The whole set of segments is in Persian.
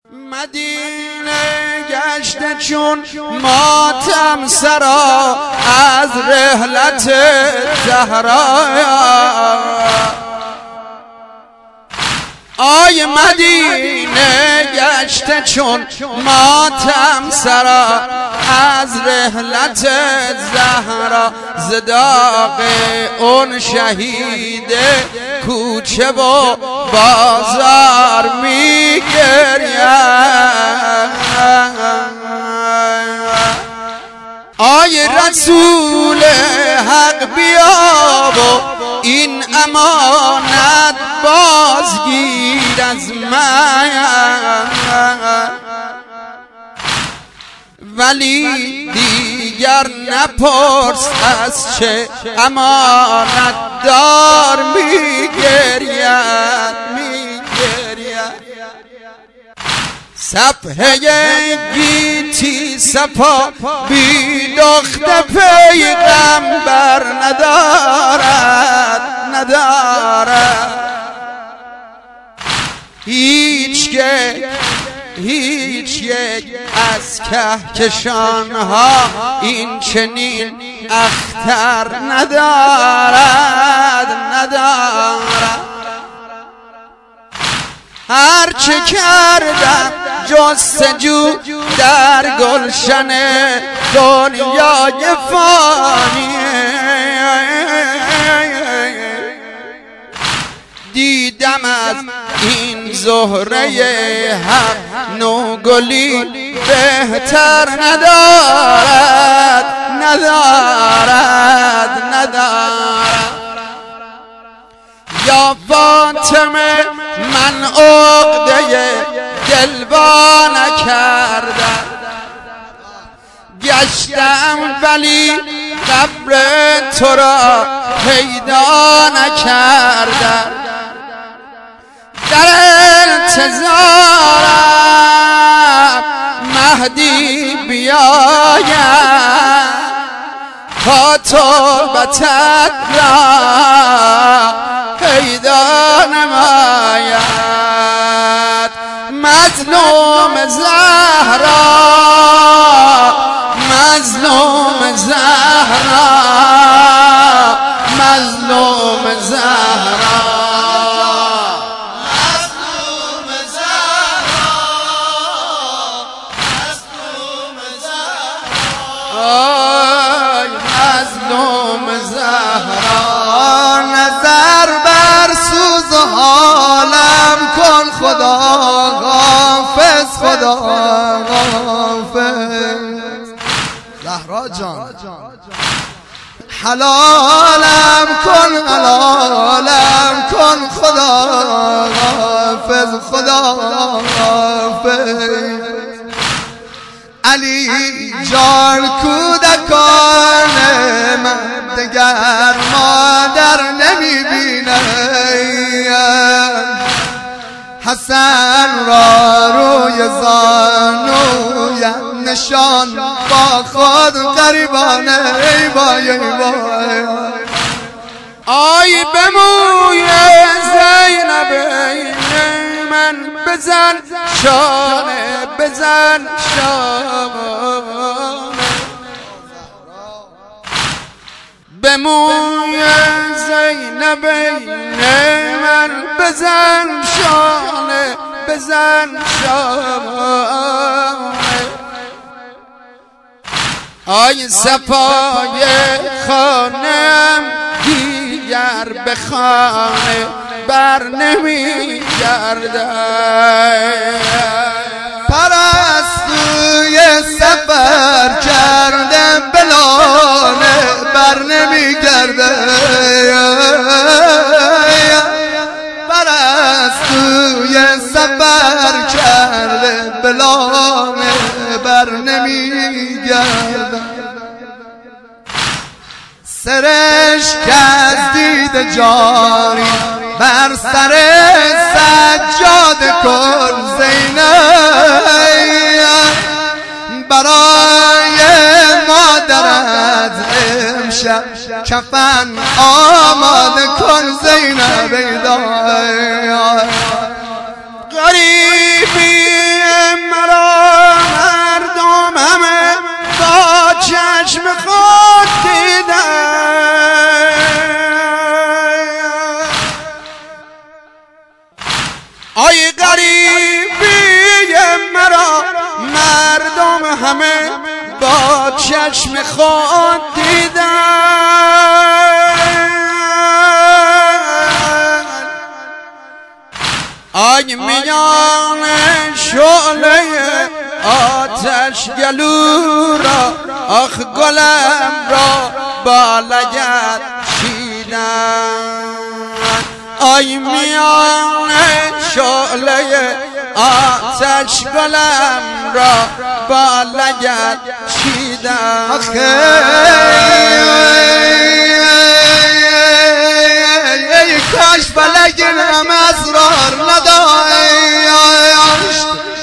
مدینه گشته چون ماتم سرا از رحلت زهرا. آی مدینه گشته چون ماتم سرا از رحلت زهرا. ز داغ اون شهید کوچه و بازار می گرید. آی رسول حق بیا و این امانت بازگیر از من. ولی دیگر نپرس از چه امانت دار می گرید. صفحه گیتی صفا بی دخت پیغمبر ندارد. هیچ یک از کهکشانها این چنین اختر ندارد. هرچه کردم جستجو در گلشن دنیای فانیه، دیدم از این زهره حق نوگلی بهتر ندارد. یا فاطمه من عقده دلوا نکردم، گشتم ولی قبر تو را پیدا نکردم. در انتظارم مهدی بیاید تا توبتت را پیدا نماید. مظلوم زهرا، مظلوم زهرا، مظلوم زهرا، مظلوم زهرا، مظلوم زهرا، آی مظلوم زهرا. نظر بر سوز حالم کن خدا، حافظ خدا حافظ. زهرا جان حلالم کن، حلالم کن خدا حافظ خدا حافظ. علی جان کودکان من دگر مادر نمی بینه، حسن را روی زانویم نشان با خود غریبانه. ای وای ای وای. آی به موی زینب من بزن شانه، بزن شانه. به موی زینب من بزن شانه، بزن شانه. آی صفای خانم دیگر به خانه بر نمی گردد. پرستوی سفر کردم بلانه بر نمی گردد. پرستوی سفر کرده بلانه بر نمی گردد. سرشک از دید جاری بر سر سجاد کن زینب. برای مادرت امشب کفن آماده کن زینب. غریبی آی غریبی مرا مردم همه با چشم خود دیدن، آی میان شعله آتش گلو را آخ گلم را با لگد چیدن، آی میان شعله آتش گلم را با لگد چیدن. ای کاش فلک هم اسرار نداشت،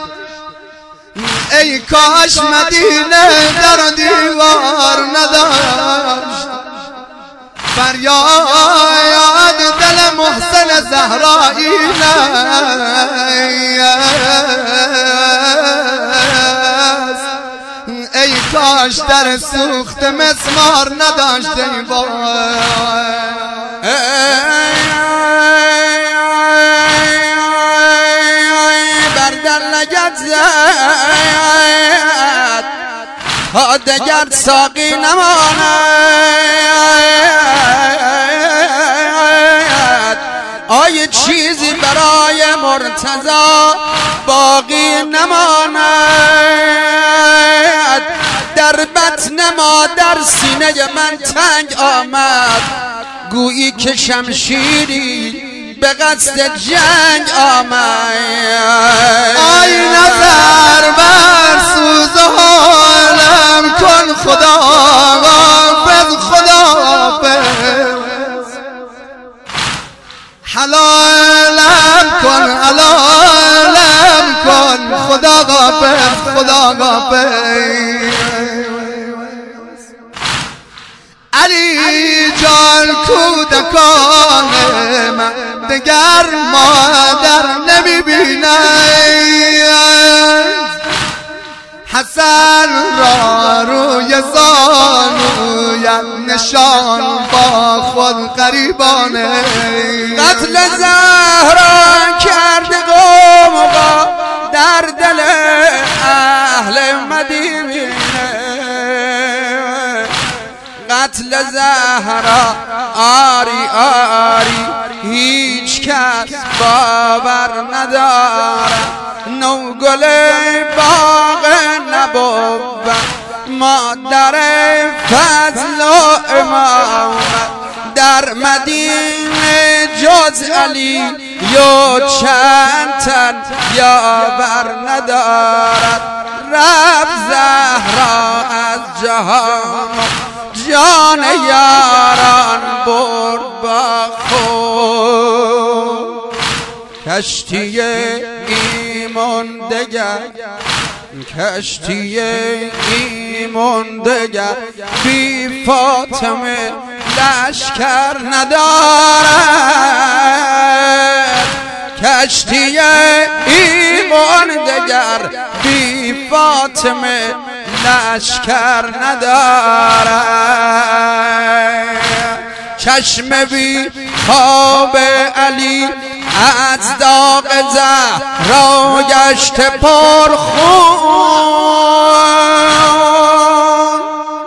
ای کاش مدینه در دیوار نداشت، فریاد دل محسن زهرایی است، ای کاش در سوخت مسمار نداشت ای بر در لگد زد ها دگر ساقی نماند، آی چیزی برای مرتضی باقی نماند، در بطن مادر سینه من تنگ آمد، گویی که شمشیری به قصد جنگ آمد، آی نظر بر سوز حالم کن خدا حافظ، خدا حافظ، حلالم کن حلالم کن خدا حافظ، خدا حافظ. علی جان کودکان من دگر مادر نمی‌بینند، حسن را روی زانویم نشان با خود غریبانه، قتل زهرا کرد قوم در دل اهل مدینه، قتل زهرا آری آری هیچ کس باور ندارد، نوگل باغ نبود مادر فضل و امامت، در مدینه جز علی یا چند تن یاور ندارد، رفت زهرا از جهان جان یاران برد با خود، کشتی ایمان دگر کشتی ایمان دگر بی فاطمه لشکر ندارد، کشتی ایمان دگر بی فاطمه لشکر ندارد، چشم بی خواب علی از داغ زهرا گشت پرخون،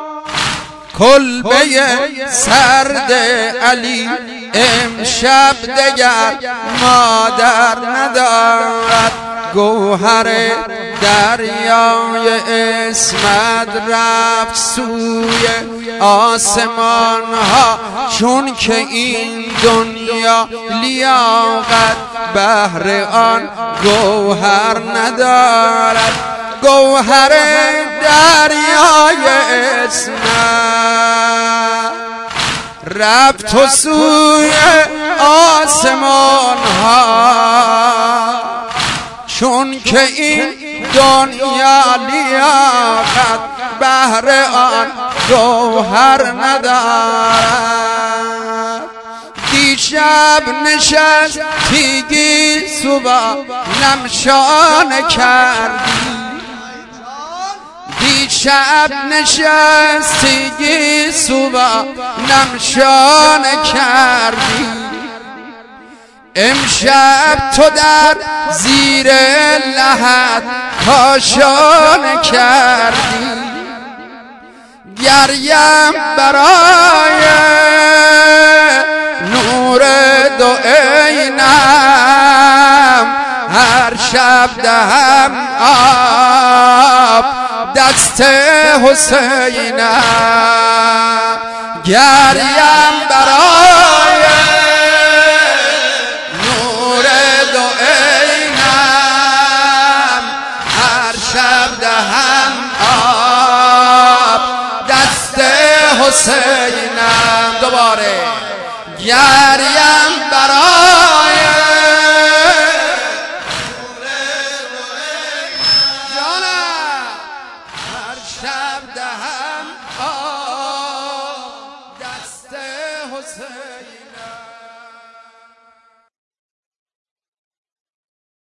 کلبه سرد علی امشب دگر مادر ندارد، گوهر دریای اسمت رفت سوی آسمان ها، چون که این دنیا لیاقت بهر آن گوهر ندارد، گوهر دریای اسمت رفت و سوی آسمان ها، چون که این دنیا لیاقت بهر آن گوهر ندارد، دیشب نشستگی صبح نمشانه کردی، دیشب نشستگی صبح نمشانه کردی، امشب تو در زیر لحد کاشانه کردی گریم برای نور دو عینم هر شب دهم آب دست حسینم گریم برای نور دو عینم هر شب دهم آب دست حسینم دوباره گریم برای نور دو عینم هر شب دهم آب دست حسین